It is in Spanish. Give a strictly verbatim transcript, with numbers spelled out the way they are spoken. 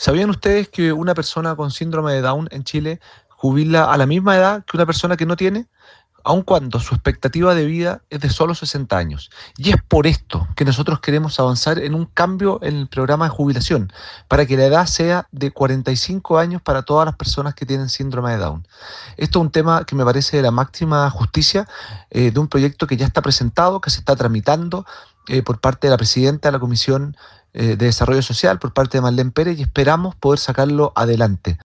¿Sabían ustedes que una persona con síndrome de Down en Chile jubila a la misma edad que una persona que no tiene? Aun cuando su expectativa de vida es de solo sesenta años. Y es por esto que nosotros queremos avanzar en un cambio en el programa de jubilación, para que la edad sea de cuarenta y cinco años para todas las personas que tienen síndrome de Down. Esto es un tema que me parece de la máxima justicia, eh, de un proyecto que ya está presentado, que se está tramitando eh, por parte de la presidenta de la Comisión eh, de Desarrollo Social, por parte de Marlene Pérez, y esperamos poder sacarlo adelante.